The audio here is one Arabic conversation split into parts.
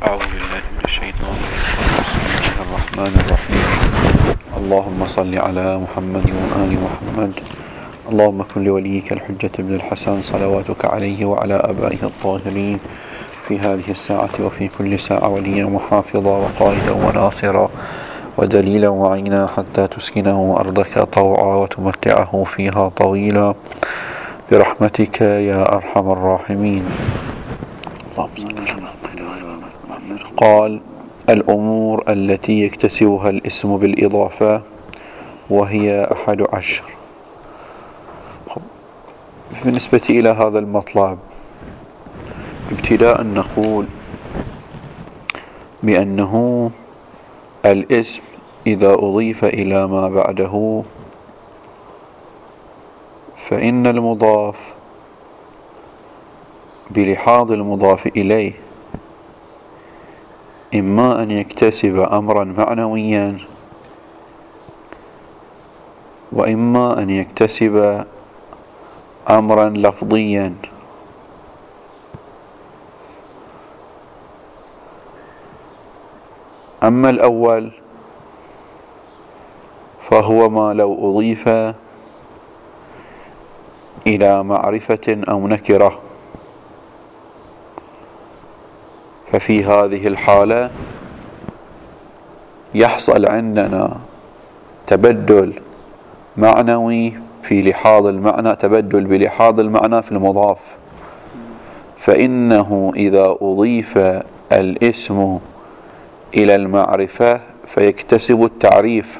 أعوذ بالله من الشيطان الرجيم. بسم الله الرحمن الرحيم. اللهم صل على محمد وآل محمد. اللهم كن لوليك الحجة بن الحسن صلواتك عليه وعلى آبائه الطاهرين في هذه الساعة وفي كل ساعة وليا وحافظا وقائدا وناصرا ودليلا وعينا حتى تسكنه أرضك طوعا وتمتعه فيها طويلا برحمتك يا أرحم الراحمين. اللهم صل على محمد. قال: الأمور التي يكتسبها الاسم بالإضافة وهي 11. بالنسبة إلى هذا المطلب ابتداء نقول بأنه الاسم إذا أضيف إلى ما بعده فإن المضاف بلحاظ المضاف إليه إما أن يكتسب أمرا معنويا وإما أن يكتسب أمرا لفظيا. أما الأول فهو ما لو أضيف إلى معرفة أو نكرة، ففي هذه الحالة يحصل عندنا تبدل معنوي في لحاظ المعنى، تبدل بلحاظ المعنى في المضاف، فإنه إذا أضيف الاسم إلى المعرفة فيكتسب التعريف،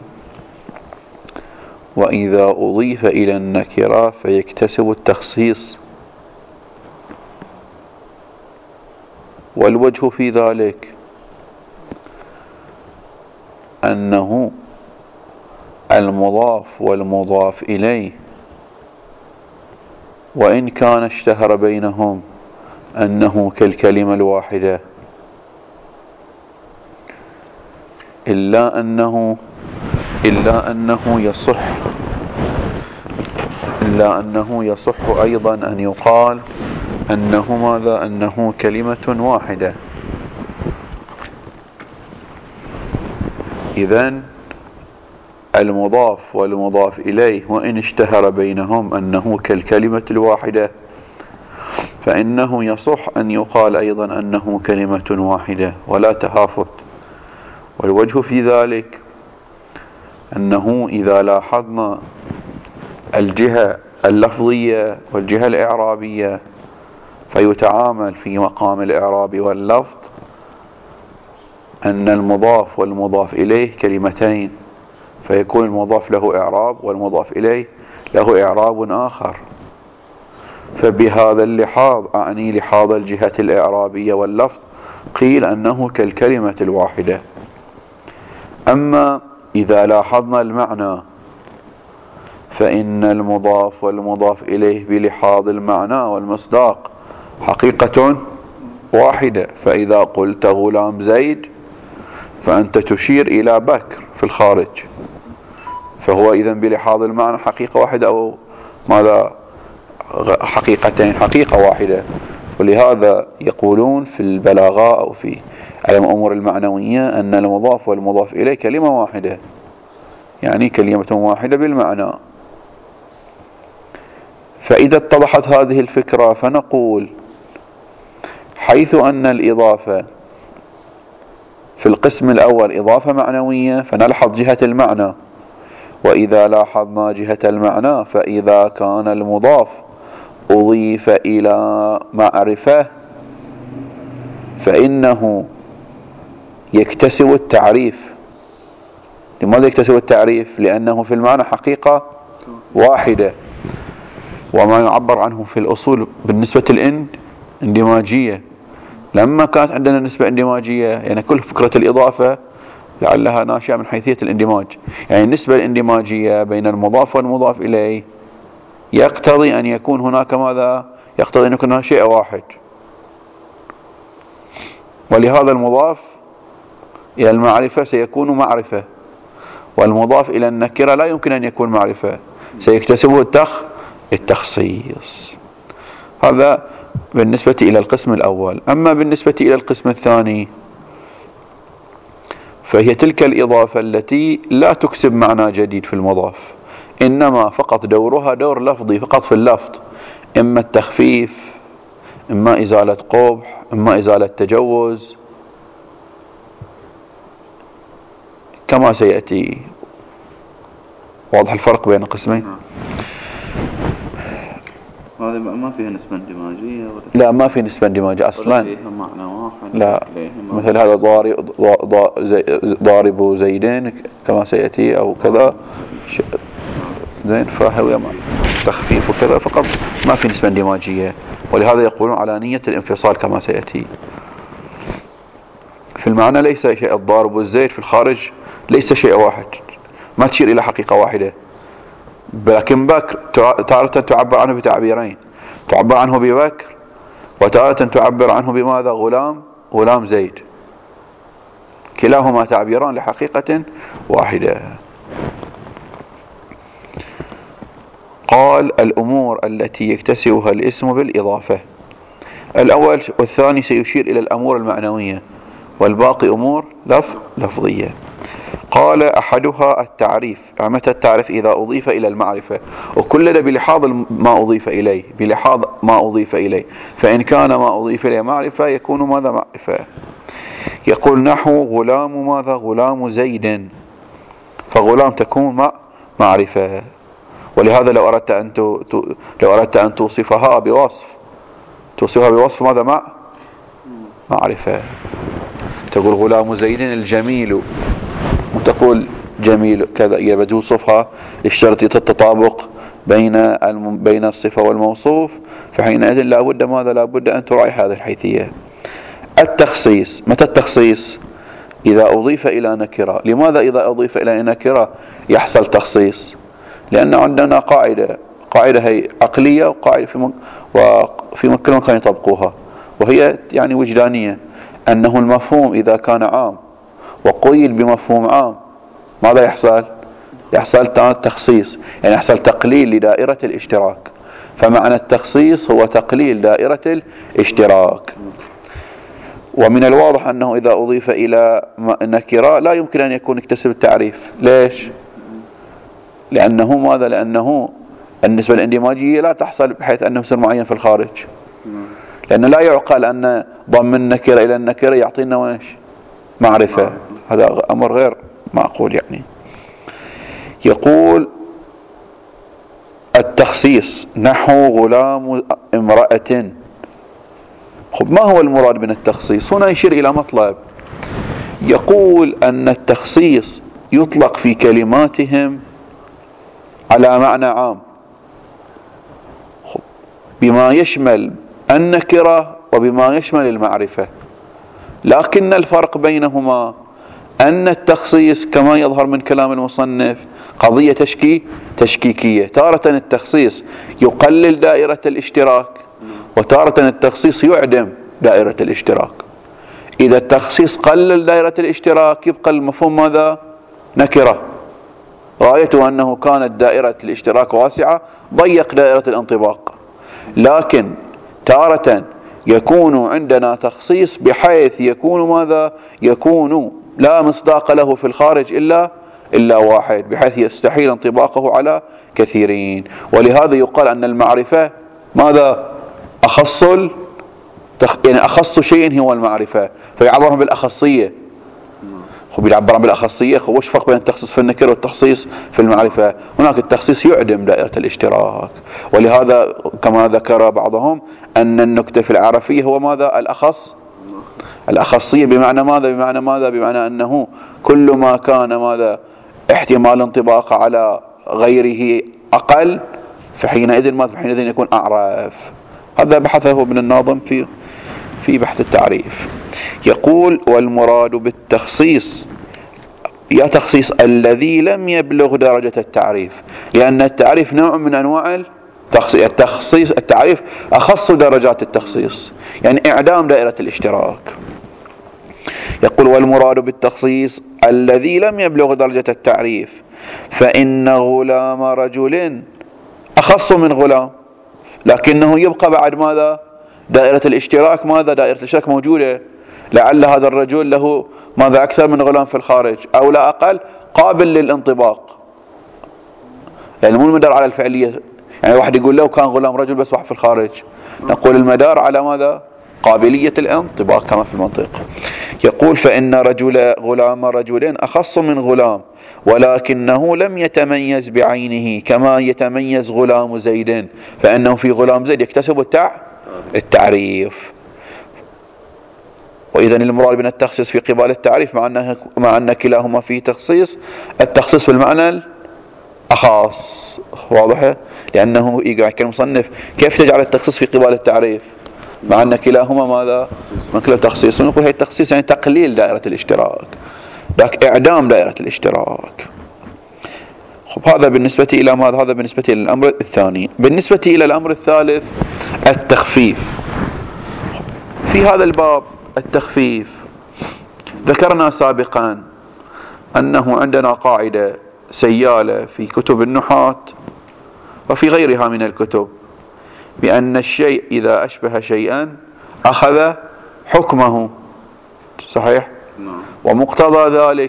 وإذا أضيف إلى النكرة فيكتسب التخصيص. والوجه في ذلك أنه المضاف والمضاف إليه وإن كان اشتهر بينهم أنه كالكلمة الواحدة، إلا أنه يصح أيضا أن يقال أنه ماذا؟ أنه كلمة واحدة. إذن المضاف والمضاف إليه وإن اشتهر بينهم أنه كالكلمة الواحدة فإنه يصح أن يقال أيضا أنه كلمة واحدة ولا تهافت. والوجه في ذلك أنه إذا لاحظنا الجهة اللفظية والجهة الإعرابية فيتعامل في مقام الإعراب واللفظ أن المضاف والمضاف إليه كلمتين، فيكون المضاف له إعراب والمضاف إليه له إعراب آخر. فبهذا اللحاظ، أعني لحاظ الجهة الإعرابية واللفظ، قيل أنه كالكلمة الواحدة. أما إذا لاحظنا المعنى فإن المضاف والمضاف إليه بلحاظ المعنى والمصداق حقيقة واحدة. فإذا قلت غلام زيد فأنت تشير إلى بكر في الخارج، فهو إذن بلحاظ المعنى حقيقة واحدة أو ماذا؟ حقيقتين، حقيقة واحدة. ولهذا يقولون في البلاغة أو في علم الأمور المعنوية أن المضاف والمضاف إليه كلمة واحدة، يعني كلمة واحدة بالمعنى. فإذا اتضحت هذه الفكرة فنقول حيث أن الإضافة في القسم الأول إضافة معنوية فنلحظ جهة المعنى، وإذا لاحظنا جهة المعنى فإذا كان المضاف أضيف إلى معرفة فإنه يكتسب التعريف. لماذا يكتسب التعريف؟ لأنه في المعنى حقيقة واحدة، وما يعبر عنه في الأصول بالنسبة الاندماجية. لما كانت عندنا نسبة اندماجية، يعني كل فكرة الإضافة لعلها ناشئة من حيثية الاندماج، يعني النسبة الاندماجية بين المضاف والمضاف إليه يقتضي أن يكون هناك ماذا؟ يقتضي أن يكون هناك شيء واحد. ولهذا المضاف إلى المعرفة سيكون معرفة، والمضاف إلى النكرة لا يمكن أن يكون معرفة، سيكتسبه التخصيص. هذا بالنسبة إلى القسم الأول. أما بالنسبة إلى القسم الثاني فهي تلك الإضافة التي لا تكسب معنى جديد في المضاف، إنما فقط دورها دور لفظي فقط في اللفظ، إما التخفيف، إما إزالة قبح، إما إزالة تجوز، كما سيأتي. واضح الفرق بين القسمين؟ هذا ما فيها نسبة اندماجية؟ لا، ما في نسبة اندماجية أصلا. معنى واحد. لا، مثل هذا ضارب زيدين كما سيأتي أو كذا زين، فهو تخفيف وكذا فقط، ما في نسبة اندماجية، ولهذا يقولون على نية الانفصال كما سيأتي. في المعنى ليس شيء، الضارب والزيد في الخارج ليس شيء واحد، ما تشير إلى حقيقة واحدة، لكن بكر تارة تعبر عنه بتعبيرين، تعبر عنه ببكر، وتارة تعبر عنه بماذا؟ غلام زيد، كلاهما تعبيران لحقيقة واحدة. قال الأمور التي يكتسبها الاسم بالإضافة، الأول والثاني سيشير إلى الأمور المعنوية، والباقي أمور لفظية. قال أحدها التعريف، متى التعريف؟ إذا أضيف إلى المعرفة، وكل ده بلحاظ ما أضيف إليه، بلحاظ ما أضيف إليه، فإن كان ما أضيف إليه معرفة يكون ماذا؟ معرفة. يقول نحو غلام ماذا؟ غلام زيد، فغلام تكون معرفة. ولهذا لو أردت أن توصفها بوصف ماذا؟ معرفة. تقول غلام زيد الجميل، وتقول جميل كذا، يبقى توصفها للشرط التطابق بين الصفة والموصوف، فحينئذ لابد ماذا؟ لابد أن تراعي هذه الحيثية. التخصيص، متى التخصيص؟ إذا أضيف إلى نكرة. لماذا إذا أضيف إلى نكرة يحصل تخصيص؟ لأن عندنا قاعدة هي عقلية، وقاعدة في كل مكان يطبقوها، وهي يعني وجدانية، أنه المفهوم إذا كان عام وقيد بمفهوم عام ماذا يحصل؟ يحصل تخصيص، يعني يحصل تقليل لدائرة الاشتراك. فمعنى التخصيص هو تقليل دائرة الاشتراك. ومن الواضح أنه إذا أضيف إلى نكرة لا يمكن أن يكون اكتسب التعريف. ليش؟ لأنه ماذا؟ لأنه النسبة الاندماجية لا تحصل بحيث أنه يصير معين في الخارج، لأنه لا يعقل أن ضم النكرة إلى النكرة يعطينا ويش؟ معرفة. هذا أمر غير معقول. يعني يقول التخصيص نحو غلام امرأة. ما هو المراد من التخصيص؟ هنا يشير إلى مطلب، يقول أن التخصيص يطلق في كلماتهم على معنى عام بما يشمل النكرة وبما يشمل المعرفة، لكن الفرق بينهما أن التخصيص كما يظهر من كلام المصنف قضية تشكيكية. تارة التخصيص يقلل دائرة الاشتراك، وتارة التخصيص يعدم دائرة الاشتراك. إذا التخصيص قلل دائرة الاشتراك يبقى المفهوم ماذا؟ نكرة، غايته أنه كانت دائرة الاشتراك واسعة، ضيق دائرة الانطباق. لكن تارة يكون عندنا تخصيص بحيث يكون ماذا؟ يكون لا مصداق له في الخارج إلا واحد، بحيث يستحيل انطباقه على كثيرين. ولهذا يقال أن المعرفة ماذا؟ أخص شيء هو المعرفة، فيعبرهم بالأخصية. بيعبر بالأخصية. وش فرق بين التخصيص في النكرة والتخصيص في المعرفة؟ هناك التخصيص يعدم دائرة الاشتراك، ولهذا كما ذكر بعضهم أن النكتة في العرفية هو ماذا؟ الأخصية. بمعنى ماذا؟ بمعنى أنه كل ما كان ماذا؟ احتمال انطباق على غيره أقل، فحينئذ يكون أعرف. هذا بحثه ابن الناظم في بحث التعريف. يقول والمراد بالتخصيص يا تخصيص الذي لم يبلغ درجة التعريف، لأن التعريف نوع من أنواع التخصيص. التعريف أخص درجات التخصيص، يعني إعدام دائرة الاشتراك. يقول والمراد بالتخصيص الذي لم يبلغ درجة التعريف، فإن غلام رجل أخص من غلام، لكنه يبقى بعد ماذا؟ دائرة الاشتراك. دائرة الاشتراك موجودة، لعل هذا الرجل له ماذا أكثر من غلام في الخارج أو لا أقل قابل للانطباق، يعني مو المدار على الفعلية. يعني واحد يقول لو كان غلام رجل بس واحد في الخارج، نقول المدار على ماذا؟ قابلية الانطباق كما في المنطق. يقول فإن غلام رجلين أخص من غلام ولكنه لم يتميز بعينه كما يتميز غلام زيد، فإنه في غلام زيد يكتسب التعريف. وإذا المراد من التخصيص في قبال التعريف مع أن كلاهما فيه تخصيص، التخصيص بالمعنى الأخص، واضح؟ لأنه يقول المصنف كيف تجعل التخصيص في قبال التعريف مع أن كلاهما ماذا؟ مثل تخصيص. نقول هي التخصيص يعني تقليل دائرة الاشتراك، ذاك إعدام دائرة الاشتراك. خب هذا بالنسبة إلى ماذا؟ هذا بالنسبة إلى الأمر الثاني. بالنسبة إلى الأمر الثالث التخفيف. في هذا الباب التخفيف ذكرنا سابقا أنه عندنا قاعدة سيالة في كتب النحاة وفي غيرها من الكتب بأن الشيء إذا أشبه شيئا أخذ حكمه، صحيح؟ ومقتضى ذلك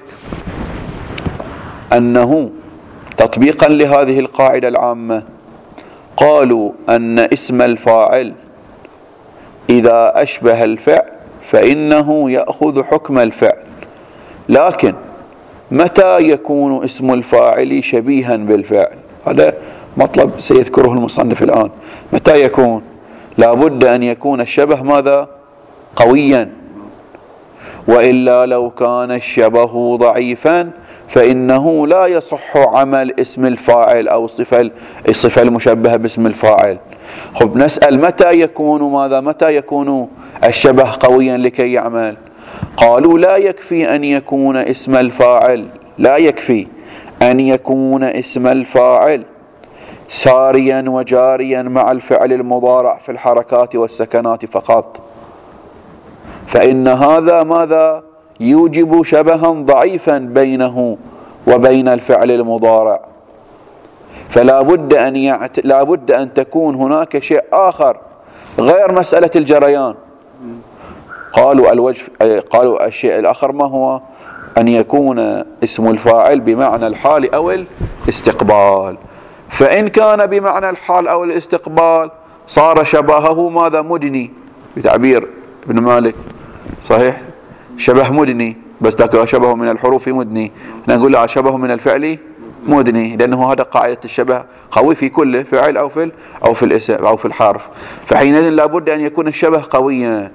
أنه تطبيقا لهذه القاعدة العامة قالوا أن اسم الفاعل إذا أشبه الفعل فإنه يأخذ حكم الفعل، لكن متى يكون اسم الفاعل شبيها بالفعل؟ هذا مطلب سيذكره المصنف الآن. متى يكون؟ لابد أن يكون الشبه ماذا؟ قويا، وإلا لو كان الشبه ضعيفا فإنه لا يصح عمل اسم الفاعل أو الصفة المشبهة باسم الفاعل. خب نسأل متى يكون ماذا؟ متى يكون الشبه قويا لكي يعمل؟ قالوا لا يكفي أن يكون اسم الفاعل، لا يكفي أن يكون اسم الفاعل ساريا وجاريا مع الفعل المضارع في الحركات والسكنات فقط، فإن هذا ماذا؟ يوجب شبها ضعيفا بينه وبين الفعل المضارع، فلا بد أن تكون هناك شيء آخر غير مسألة الجريان. قالوا الشيء الآخر ما هو؟ أن يكون اسم الفاعل بمعنى الحال أو الاستقبال، فإن كان بمعنى الحال أو الاستقبال صار شبهه ماذا؟ مدني، بتعبير ابن مالك، صحيح؟ شبه مدني، بس ذاك شبهه من الحروف مدني، نقول شبهه من الفعل مدني، لأنه هذا قاعدة الشبه قوي في كل فعل أو في الاسم أو في الحرف، فحينئذ لابد أن يكون الشبه قويا،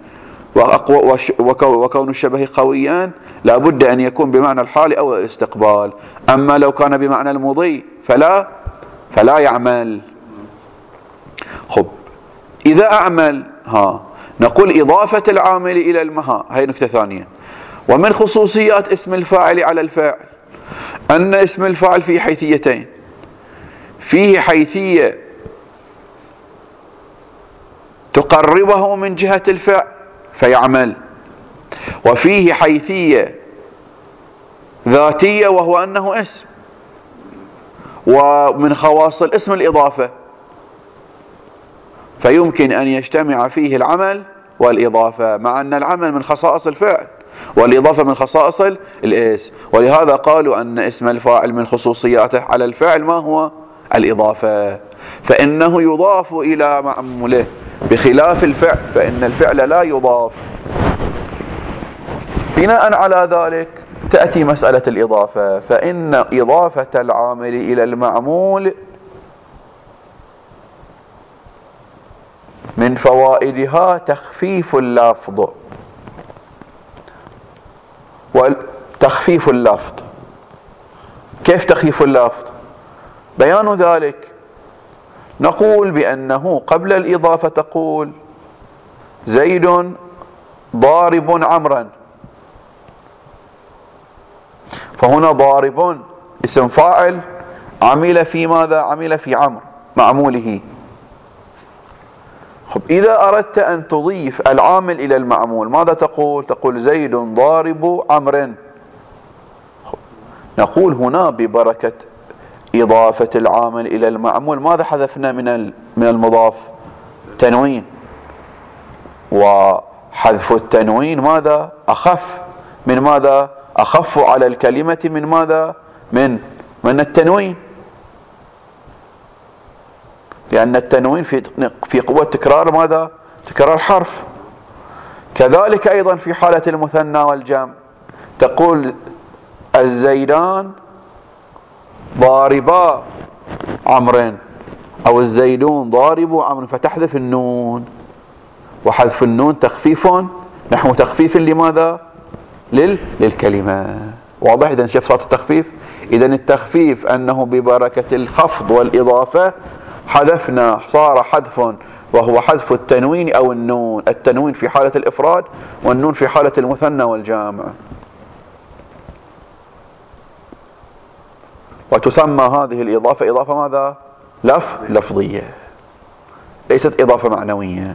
وكون الشبه قويا لابد أن يكون بمعنى الحال أو الاستقبال. أما لو كان بمعنى المضي فلا يعمل. خب إذا أعمل نقول إضافة العامل إلى المها، هي نكتة ثانية. ومن خصوصيات اسم الفاعل على الفاعل أن اسم الفاعل فيه حيثيتين، فيه حيثية تقربه من جهة الفعل فيعمل، وفيه حيثية ذاتية وهو أنه اسم، ومن خواص الاسم الإضافة، فيمكن أن يجتمع فيه العمل والإضافة، مع أن العمل من خصائص الفعل والإضافة من خصائص الاسم. ولهذا قالوا أن اسم الفاعل من خصوصياته على الفعل ما هو؟ الإضافة، فإنه يضاف إلى معموله، بخلاف الفعل فإن الفعل لا يضاف. بناء على ذلك تأتي مسألة الإضافة، فإن إضافة العامل إلى المعمول من فوائدها تخفيف اللفظ. وتخفيف اللفظ، كيف تخفيف اللفظ؟ بيان ذلك نقول بأنه قبل الإضافة تقول زيد ضارب عمرا، فهنا ضارب اسم فاعل عمل في ماذا؟ عمل في عمر معموله. خب إذا أردت أن تضيف العامل إلى المعمول ماذا تقول؟ تقول زيد ضارب عمرا. نقول هنا ببركة إضافة العامل إلى المعمول ماذا حذفنا من المضاف؟ تنوين، وحذف التنوين ماذا؟ أخف من ماذا؟ أخف على الكلمة من ماذا؟ من التنوين، لأن التنوين في قوة تكرار ماذا؟ تكرار حرف. كذلك أيضا في حالة المثنى والجمع تقول الزيدان ضاربا عمرو، أو الزيدون ضاربوا عمرو، فتحذف النون، وحذف النون تخفيف نحو تخفيف لماذا؟ للكلمة. واضح؟ إذن شوف صارت التخفيف. إذن التخفيف أنه ببركة الخفض والإضافة حذفنا، صار حذف وهو حذف التنوين أو النون، التنوين في حالة الإفراد والنون في حالة المثنى والجامع. وتسمى هذه الإضافة إضافة ماذا؟ لفظية، ليست إضافة معنوية.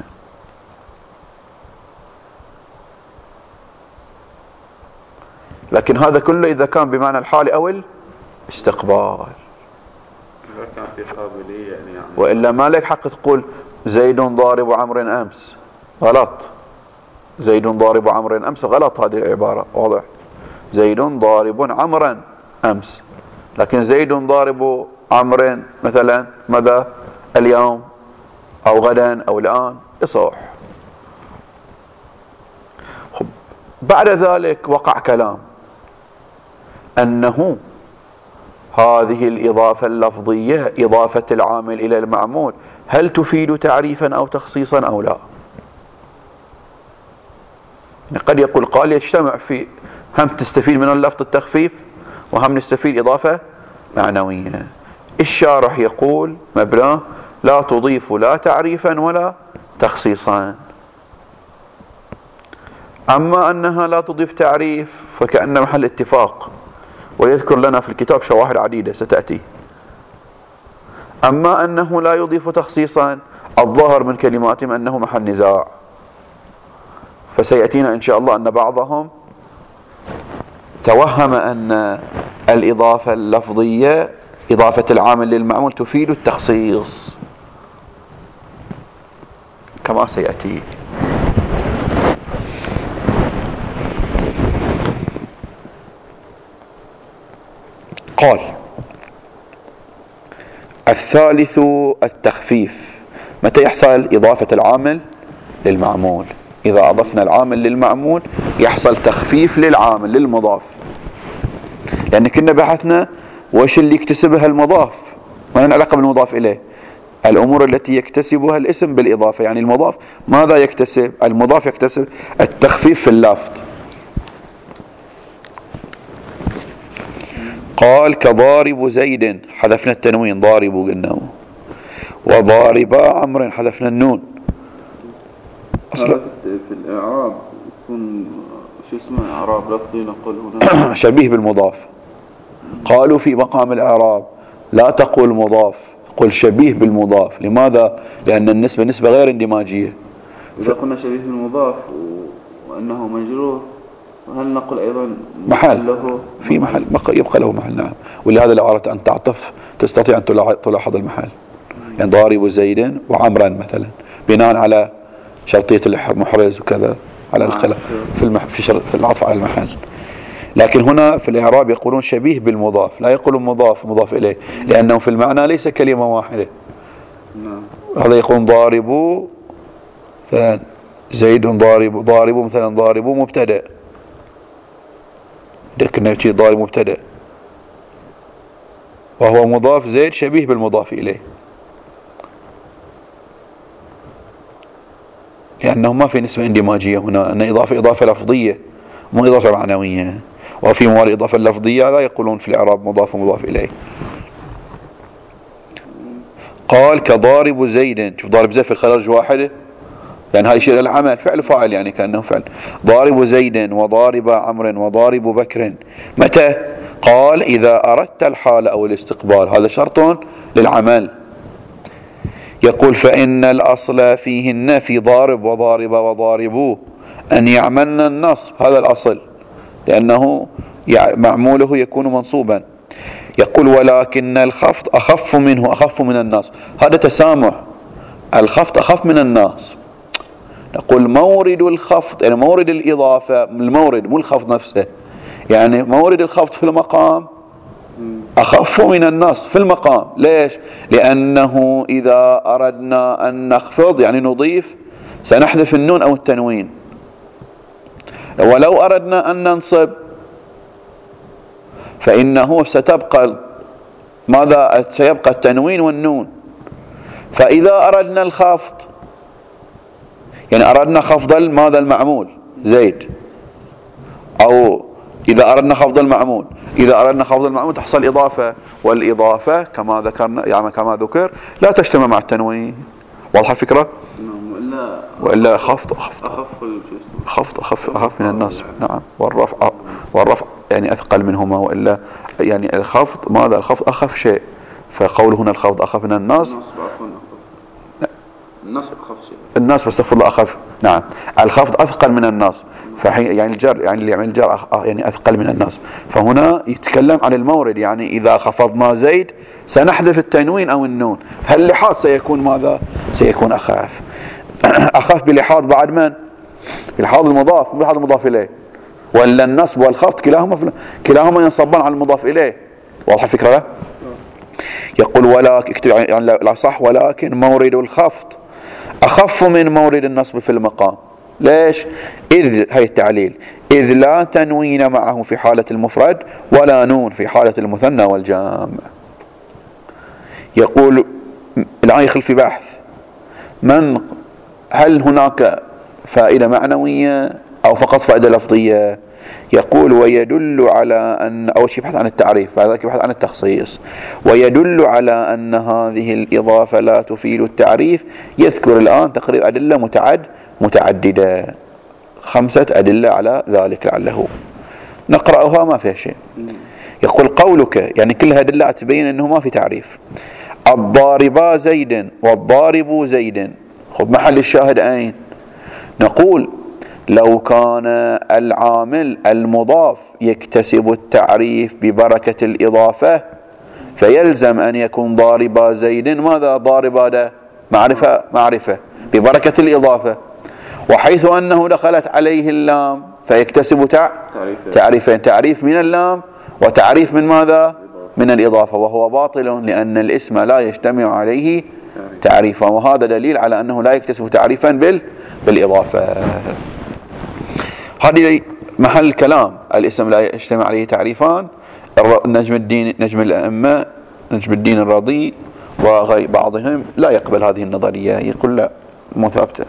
لكن هذا كله إذا كان بمعنى الحال أو الاستقبال، كان في قابلية يعني. وإلا ما لك حق تقول زيد ضارب عمرو أمس، غلط. زيد ضارب عمرو أمس غلط هذه العبارة، واضح؟ زيد ضارب عمرا أمس، لكن زيد ضارب عمرو مثلا ماذا؟ اليوم أو غدا أو الآن يصح. بعد ذلك وقع كلام أنه هذه الإضافة اللفظية إضافة العامل إلى المعمول هل تفيد تعريفا أو تخصيصا أو لا؟ يعني قد يقول قال يجتمع في هم تستفيد من اللفظ التخفيف وهم نستفيد إضافة معنوية. الشارح يقول مبناه لا تضيف لا تعريفا ولا تخصيصا. أما أنها لا تضيف تعريف فكأن محل اتفاق، ويذكر لنا في الكتاب شواهد عديدة ستأتي. أما أنه لا يضيف تخصيصا الظاهر من كلماتهم أنه محل نزاع، فسيأتينا إن شاء الله أن بعضهم توهم أن الإضافة اللفظية إضافة العامل للمعمول تفيد التخصيص كما سيأتي. قال الثالث التخفيف. متى يحصل إضافة العامل للمعمول؟ إذا أضفنا العامل للمعمول يحصل تخفيف للعامل للمضاف، لأن كنا بحثنا وش اللي يكتسبها المضاف، ما لنا علاقة بالمضاف إليه، الأمور التي يكتسبها الاسم بالإضافة. يعني المضاف ماذا يكتسب؟ المضاف يكتسب التخفيف في اللفظ. قال كضارب زيد حذفنا التنوين ضارب قلنا، وضاربا عمرو حذفنا النون. أصلا في الإعراب يكون شو اسمه إعراب لفظي نقول هنا شبيه بالمضاف. قالوا في مقام الإعراب لا تقول مضاف، قل شبيه بالمضاف. لماذا؟ لأن النسبة نسبة غير اندماجية. إذا قلنا شبيه بالمضاف وأنه مجرور هل نقول أيضا محل له في محل يبقى له محل؟ نعم. ولهذا لو أردت أن تعطف تستطيع أن تلاحظ المحل، يعني ضارب زيد وعمرا مثلا بناء على شرطية المحرز وكذا على الخلاف في العطف على المحل. لكن هنا في الإعراب يقولون شبيه بالمضاف، لا يقولون مضاف إليه، لأنه في المعنى ليس كلمة واحدة. هذا يقولون ضاربوا مثلا زيد ضاربوا مثلا ضاربوا مبتدأ، لكن يجي ضارب مبتدأ وهو مضاف زيد شبيه بالمضاف إليه، لأنه ما في نسبة اندماجية هنا، أن إضافة لفظية مو إضافة معنوية. وفي موارد الإضافة اللفظية لا يقولون في الإعراب مضاف ومضاف إليه. قال كضارب زيد، شوف ضارب زيد في الخارج واحدة، يعني هذا يشير إلى العمل فعل فاعل، يعني كأنه فعل. ضارب زيد وضارب عمرو وضارب بكر. متى؟ قال إذا أردت الحال أو الاستقبال، هذا شرط للعمل. يقول فإن الأصل فيهن في ضارب وضارب وضاربوه أن يعملن النصب، هذا الأصل، لأنه معموله يكون منصوبا. يقول ولكن الخفض أخف منه، أخف من النصب، هذا تسامح، الخفض أخف من النصب، نقول مورد الخفض، يعني مورد الإضافة، المورد مو الخفض نفسه، يعني مورد الخفض في المقام أخف من النصب في المقام. ليش؟ لأنه إذا أردنا أن نخفض يعني نضيف سنحذف النون أو التنوين، ولو أردنا أن ننصب فإنه ستبقى ماذا؟ سيبقى التنوين والنون. فإذا أردنا الخفض يعني أردنا خفض ماذا؟ المعمول زيد، أو إذا أردنا خفض المعمول، إذا أردنا خفض المعمول تحصل إضافة، والإضافة كما ذكرنا يعني كما ذكر لا تجتمع مع التنوين. واضحة الفكرة؟ وإلا خفض أخف من النصب. نعم. والرفع يعني أثقل منهما، وإلا يعني الخفض ماذا؟ الخفض أخف شيء، فقوله هنا الخفض أخف من النصب. النصب أخف شيء، النصب استغفر الله أخف. نعم. الخفض أثقل من النصب، يعني الجر يعني اللي يعمل الجر يعني أثقل من النصب. فهنا يتكلم عن المورد، يعني إذا خفضنا زيد سنحذف التنوين أو النون، فاللحاظ سيكون ماذا؟ سيكون أخف. أخف بلحاظ بعد من؟ بلحاظ المضاف، بلحاظ المضاف إليه، ولا النصب والخفض كلاهما ينصبان على المضاف إليه. واضح الفكرة لا؟ يقول ولكن يعني لا صح، ولكن مورد الخفض أخف من مورد النصب في المقام. ليش؟ إذ هي التعليل، إذ لا تنوين معه في حالة المفرد ولا نون في حالة المثنى والجمع. يقول الآن يخل في بحث هل هناك فائدة معنوية أو فقط فائدة لفظية؟ يقول ويدل على أن أول شيء يبحث عن التعريف، بعد ذلك يبحث عن التخصيص. ويدل على أن هذه الإضافة لا تفيد التعريف. يذكر الآن تقريبا أدلة متعددة، 5 أدلة على ذلك لعله نقرأها ما فيها شيء. يقول قولك يعني كلها أدلة تبين أنه ما في تعريف. الضاربا زيدا والضارب زيدا، خذ محل الشاهد أين؟ نقول لو كان العامل المضاف يكتسب التعريف ببركة الإضافة فيلزم أن يكون ضاربا زيد ماذا؟ ضاربا ده معرفة ببركة الإضافة، وحيث أنه دخلت عليه اللام فيكتسب تعريفين، تعريف من اللام وتعريف من ماذا؟ من الإضافة، وهو باطل لأن الاسم لا يجتمع عليه تعريفا، وهذا دليل على أنه لا يكتسب تعريفا بالإضافة. هذه محل كلام، الاسم لا يجتمع عليه تعريفان. نجم الأئمة نجم الدين الرضي وبعضهم لا يقبل هذه النظرية، يقول لا مو ثابتة.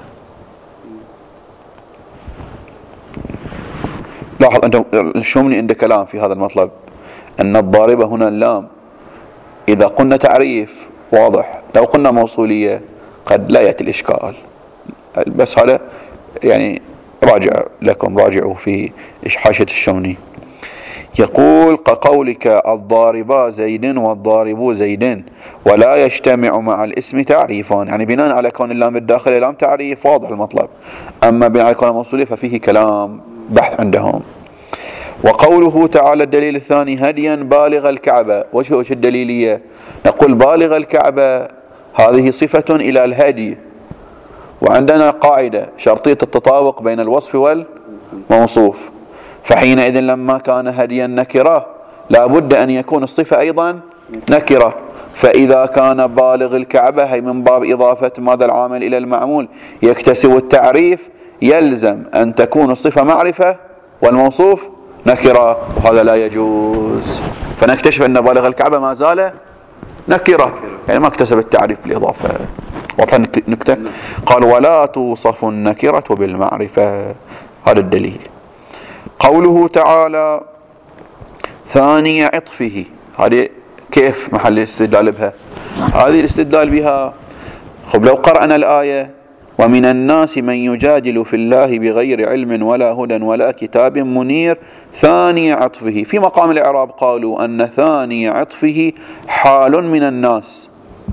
لاحظ أنت الشومني عنده كلام في هذا المطلب، أن الضاربة هنا اللام إذا قلنا تعريف واضح، لو قلنا موصولية قد لا يأتي الإشكال، بس هذا يعني راجعوا في حاشية الشومني. يقول كقولك الضاربا زيد والضارب زيد ولا يجتمع مع الاسم تعريفان، يعني بناء على كون اللام الداخلي لام تعريف واضح المطلب، أما بناء على كون الموصولية ففيه كلام بحث عندهم. وقوله تعالى الدليل الثاني هديا بالغ الكعبة، وش الدليلية؟ نقول بالغ الكعبة هذه صفة إلى الهدي، وعندنا قاعدة شرطية التطابق بين الوصف والموصوف، فحينئذ لما كان هديا نكرة لا بد أن يكون الصفة أيضا نكرة، فإذا كان بالغ الكعبة هي من باب إضافة ماذا العامل إلى المعمول يكتسب التعريف، يلزم أن تكون الصفة معرفة والموصوف نكرة، وهذا لا يجوز. فنكتشف أن بالغ الكعبة ما زال نكرة، يعني ما اكتسب التعريف بالإضافة. وضح النكتة؟ قال ولا توصف النكرة بالمعرفة، هذا الدليل. قوله تعالى ثاني عطفه، هذه كيف محل الاستدلال بها؟ هذه الاستدلال بها خب لو قرأنا الآية ومن الناس من يجادل في الله بغير علم ولا هدى ولا كتاب منير ثاني عطفه، في مقام الإعراب قالوا أن ثاني عطفه حال من الناس،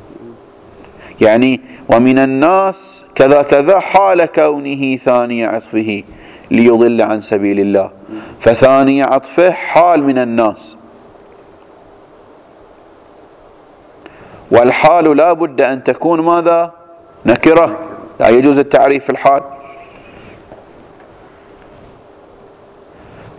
يعني ومن الناس كذا كذا حال كونه ثاني عطفه ليضل عن سبيل الله، فثاني عطفه حال من الناس، والحال لا بد أن تكون ماذا؟ نكرة، لا يجوز التعريف في الحال.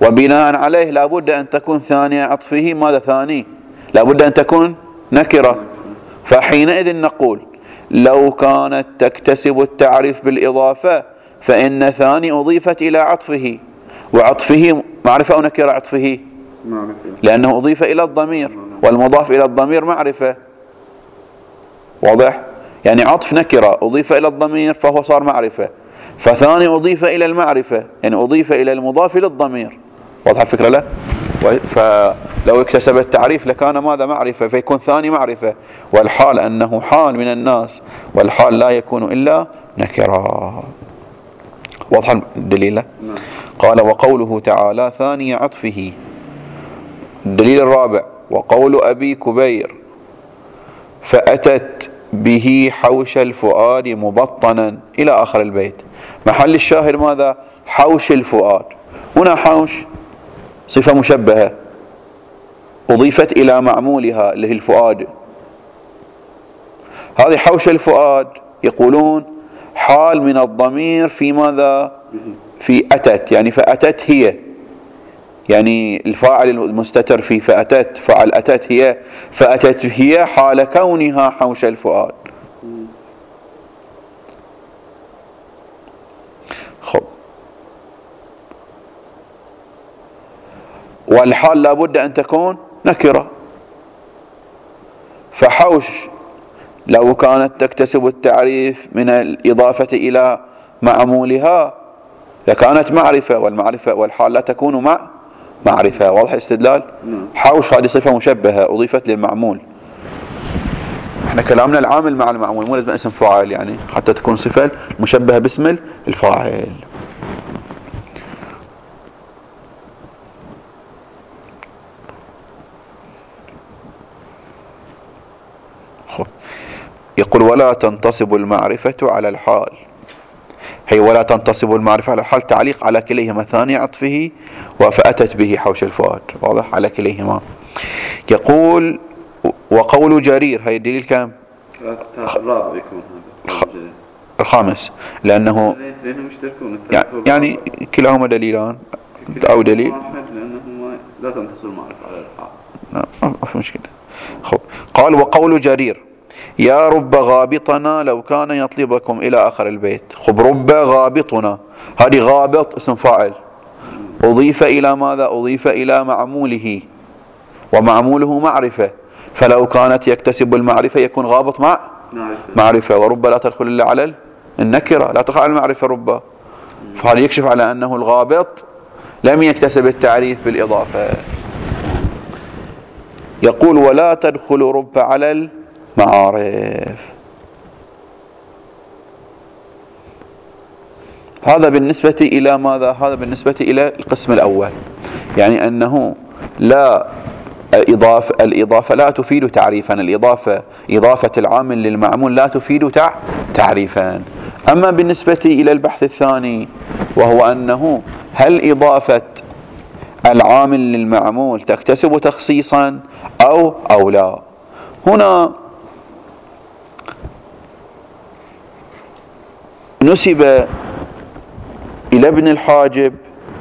وبناء عليه لابد أن تكون ثانية عطفه ماذا ثاني؟ لابد أن تكون نكرة. فحينئذ نقول لو كانت تكتسب التعريف بالإضافة فإن ثاني أضيفت إلى عطفه، وعطفه معرفة أو نكرة؟ عطفه معرفة، لأنه أضيف إلى الضمير، والمضاف إلى الضمير معرفة. واضح؟ يعني عطف نكرة أضيف إلى الضمير فهو صار معرفة، فثاني أضيف إلى المعرفة يعني أضيف إلى المضاف للضمير. واضح الفكرة له؟ فلو اكتسب التعريف لكان ماذا؟ معرفة، فيكون ثاني معرفة، والحال أنه حال من الناس، والحال لا يكون إلا نكرة. واضح الدليل؟ قال وقوله تعالى ثاني عطفه. الدليل الرابع وقول أبي كبير فأتت به حوش الفؤاد مبطنا إلى آخر البيت. محل الشاهد ماذا؟ حوش الفؤاد. هنا حوش صفة مشبهة أضيفت إلى معمولها اللي هي الفؤاد. هذه حوش الفؤاد يقولون حال من الضمير في ماذا؟ في أتت، يعني فأتت هي، يعني الفاعل المستتر في فأتت، فعل أتت هي، فأتت هي حال كونها حوش الفؤاد. خب، والحال لابد أن تكون نكرة. فحوش لو كانت تكتسب التعريف من الإضافة إلى معمولها لكانت معرفة، والمعرفة والحال لا تكون معرفة. واضح الاستدلال؟ حوش هذه صفة مشبهة أضيفت للمعمول. احنا كلامنا العامل مع المعمول، مو لازم اسم فاعل يعني حتى تكون صفة مشبهة باسم الفاعل. يقول ولا تنتصب المعرفة على الحال. هي ولا تنتصب المعرفة على الحال تعليق على كليهما، ثاني عطفه وفأتت به حوش الفؤاد. واضح؟ على كليهما. يقول وقول جرير، هي الدليل كم؟ الرابع يكون هذا الخامس، لأنه يعني كلاهما دليلان أو دليل، لأنه لا تنتصب المعرفة على الحال. ما في مشكلة. خب، قال وقول جرير يا رب غابطنا لو كان يطلبكم إلى آخر البيت. خب، رب غابطنا، هذه غابط اسم فاعل أضيف إلى ماذا؟ أضيف إلى معموله، ومعموله معرفة، فلو كانت يكتسب المعرفة يكون غابط مع معرفة، ورب لا تدخل إلا على النكرة، لا تدخل على المعرفة رب. فهذا يكشف على أنه الغابط لم يكتسب التعريف بالإضافة. يقول ولا تدخل رب على المعارف. هذا بالنسبة إلى ماذا؟ هذا بالنسبة إلى القسم الأول، يعني أنه لا الإضافة لا تفيد تعريفا، إضافة العامل للمعمول لا تفيد تعريفا. أما بالنسبة إلى البحث الثاني وهو أنه هل إضافة العامل للمعمول تكتسب تخصيصا أو لا. هنا نسب إلى ابن الحاجب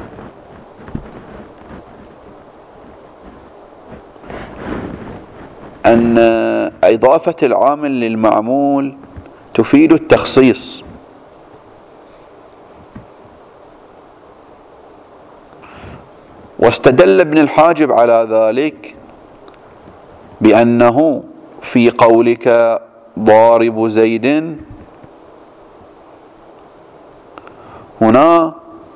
أن إضافة العامل للمعمول تفيد التخصيص، واستدل ابن الحاجب على ذلك بأنه في قولك ضارب زيد هنا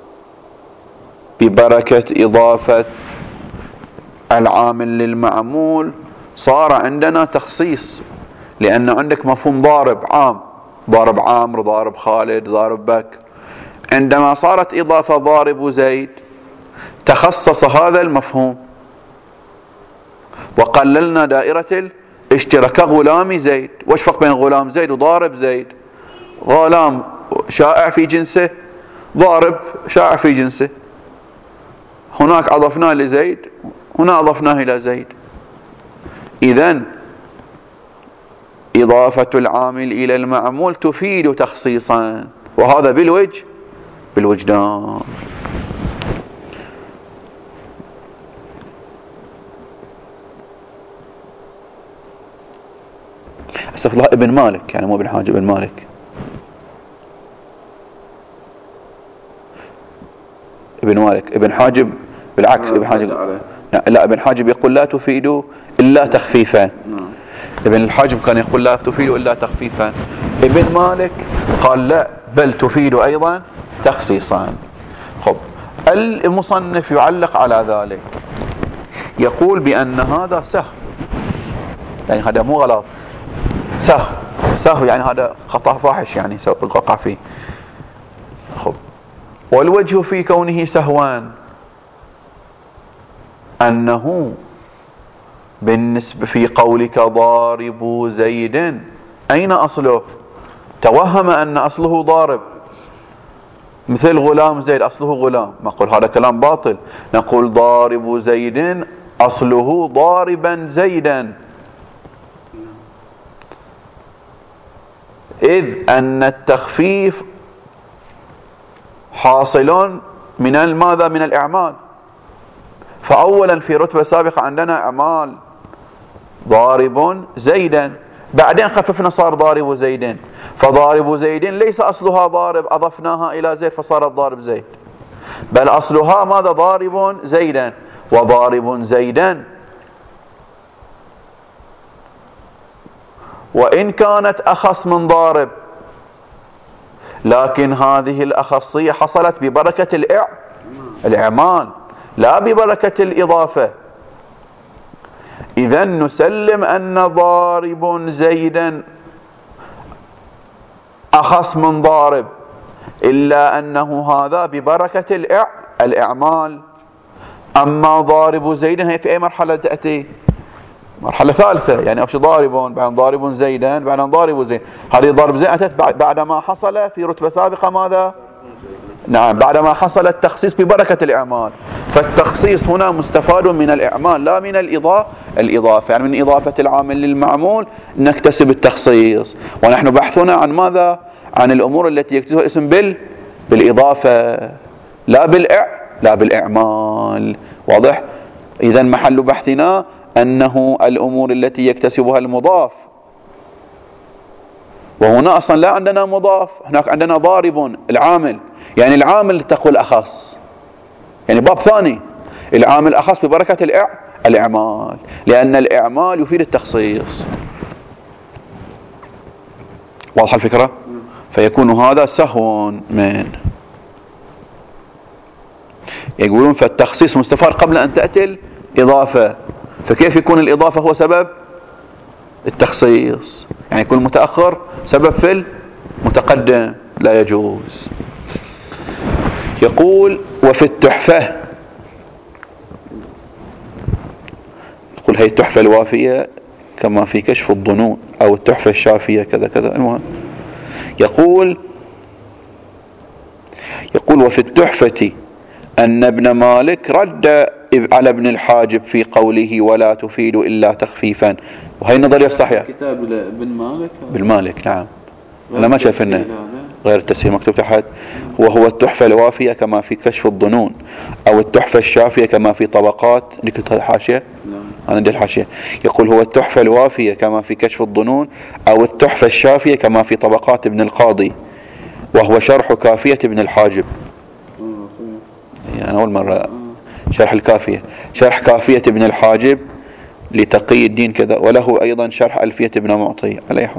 ببركة إضافة العامل للمعمول صار عندنا تخصيص، لأن عندك مفهوم ضارب عام، ضارب عامر، ضارب خالد، ضارب بكر. عندما صارت إضافة ضارب زيد تخصص هذا المفهوم، وقللنا دائرة الاشتراك. غلام زيد، وش فرق بين غلام زيد وضارب زيد؟ غلام شائع في جنسه، ضارب شائع في جنسه. هناك أضفناه لزيد، هنا أضفناه إلى زيد. إذن إضافة العامل إلى المعمول تفيد تخصيصا، وهذا بالوجدان. استغفر الله، ابن مالك يعني مو ابن حاجب، ابن مالك. ابن مالك، ابن حاجب بالعكس، ابن حاجب لا، ابن حاجب يقول لا تفيد إلا تخفيفا. ابن الحاجب كان يقول لا تفيد إلا تخفيفا. ابن مالك قال لا، بل تفيد أيضا تخصيصا. خب، المصنف يعلق على ذلك، يقول بأن هذا سهو، يعني هذا مو غلط، سهو يعني هذا خطأ فاحش يعني وقع فيه. خب، والوجه في كونه سهوان أنه بالنسبة في قولك ضارب زيد، أين أصله؟ توهم أن أصله ضارب، مثل غلام زيد أصله غلام، نقول هذا كلام باطل، نقول ضارب زيد أصله ضاربا زيدا، إذ أن التخفيف حاصل من ماذا؟ من الإعمال. فأولا في رتبة سابقة عندنا أعمال ضارب زيدا، بعدين خففنا صار ضارب زيد، فضارب زيد ليس أصلها ضارب أضفناها إلى زيد فصارت ضارب زيد، بل أصلها ماذا؟ ضارب زيدا، وضارب زيدا وإن كانت أخص من ضارب، لكن هذه الأخصية حصلت ببركة الإعمال لا ببركة الإضافة. إذن نسلم أن ضارب زيدا أخص من ضارب، إلا أنه هذا ببركة الإعمال. أما ضارب زيدا هي في أي مرحلة تأتي؟ مرحلة ثالثة، يعني أول شيء ضارب، بعدين ضارب زيدا، بعدين ضارب زيد. هذه ضارب زيد أتت بعدما حصل في رتبة سابقة ماذا؟ نعم، بعدما حصل التخصيص ببركة الإعمال. فالتخصيص هنا مستفاد من الإعمال لا من الإضافة، يعني من إضافة العامل للمعمول نكتسب التخصيص. ونحن بحثنا عن ماذا؟ عن الأمور التي يكتسبها الاسم بالإضافة لا بالإعمال. واضح؟ إذن محل بحثنا أنه الأمور التي يكتسبها المضاف، وهنا أصلا لا عندنا مضاف، هناك عندنا ضارب العامل، يعني العامل تقول أخص، يعني باب ثاني، العامل أخص ببركة الإعمال، لأن الإعمال يفيد التخصيص. واضح الفكرة؟ فيكون هذا سهو من، يقولون فالتخصيص مستفاد قبل أن تأتي الإضافة، فكيف يكون الإضافة هو سبب التخصيص؟ يعني يكون المتأخر سبب في المتقدم، لا يجوز. يقول وفي التحفة، يقول هي التحفة الوافية كما في كشف الظنون، أو التحفة الشافية كذا كذا، المهم يقول وفي التحفة أن ابن مالك رد على ابن الحاجب في قوله ولا تفيد إلا تخفيفا، وهي النظرية الصحيحة. كتاب ابن مالك؟ بالمالك نعم، أنا ما شايف إنه غير التسهيل مكتوب تحت، وهو التحفة الوافية كما في كشف الظنون، أو التحفة الشافية كما في طبقات، لكت هذا الحاشية؟ أنا عندي الحاشية. يقول هو التحفة الوافية كما في كشف الظنون، أو التحفة الشافية كما في طبقات ابن القاضي، وهو شرح كافية ابن الحاجب. يعني أول مرة شرح الكافية، شرح كافية ابن الحاجب لتقي الدين كذا، وله أيضا شرح ألفية ابن معطي على أي حال.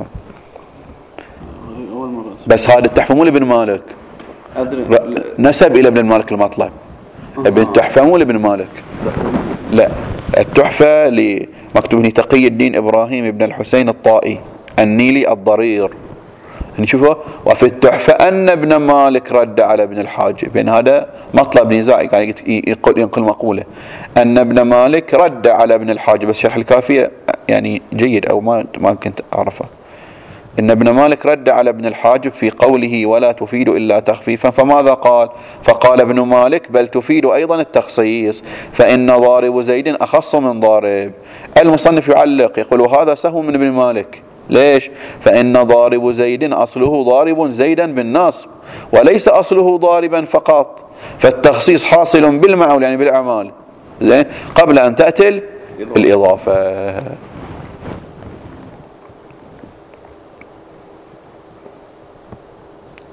بس هذا التحفة مو لابن مالك، نسب إلى ابن مالك المطلب. ابن التحفة مو لابن مالك، لا، التحفة لمكتوب تقي الدين إبراهيم ابن الحسين الطائي النيلي الضرير، يعني شوفوا. وفي التحفة أن ابن مالك رد على ابن الحاجب، يعني هذا مطلب نزاع، يعني ينقل مقولة أن ابن مالك رد على ابن الحاجب، بس شرح الكافية يعني جيد، أو ما كنت أعرفه. إن ابن مالك رد على ابن الحاجب في قوله ولا تفيد إلا تخفيفا، فماذا قال؟ فقال ابن مالك بل تفيد أيضا التخصيص، فإن ضارب زيد أخص من ضارب. المصنف يعلق يقول هذا سهو من ابن مالك. ليش؟ فإن ضارب زيد أصله ضارب زيدا بالنصب، وليس أصله ضاربا فقط، فالتخصيص حاصل بالمعول يعني بالأعمال قبل أن تأتي الإضافة.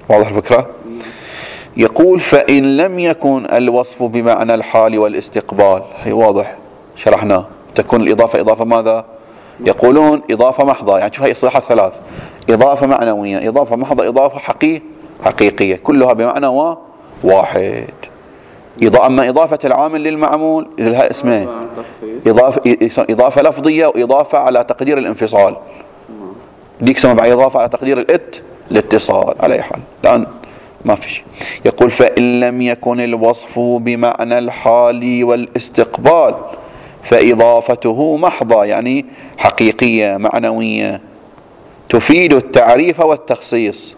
واضح الفكرة؟ يقول فإن لم يكن الوصف بمعنى الحال والاستقبال، هي واضح شرحناه، تكون الإضافة إضافة ماذا؟ يقولون إضافة محضة، يعني شوف هي إصلاحات ثلاث: إضافة معنوية، إضافة محضة، إضافة حقيقية، كلها بمعنى واحد. أما إضافة العامل للمعمول لها اسمين: إضافة لفظية وإضافة على تقدير الانفصال. ديك سمى بعد إضافة على تقدير الاتصال. على أي حال الآن ما فيش. يقول فإن لم يكن الوصف بمعنى الحال والاستقبال فإضافته محضة، يعني حقيقية معنوية، تفيد التعريف والتخصيص.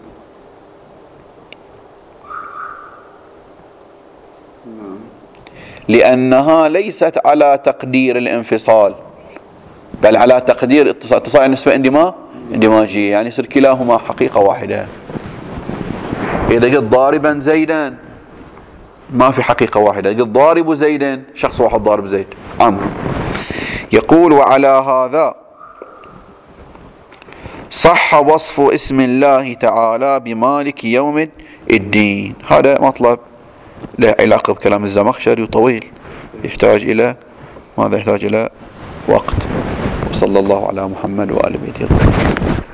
لأنها ليست على تقدير الانفصال بل على تقدير اتصال، يعني نسبة اندماجية، يعني يصير كلاهما حقيقة واحدة. إذا قلت ضاربا زيدا ما في حقيقة واحدة، قلت ضارب زيدا شخص واحد ضارب زيد عمرو. يقول وعلى هذا صح وصف اسم الله تعالى بمالك يوم الدين. هذا مطلب له علاقة بكلام الزمخشري وطويل، يحتاج إلى ماذا؟ يحتاج إلى وقت. وصلى الله على محمد وآل بيته.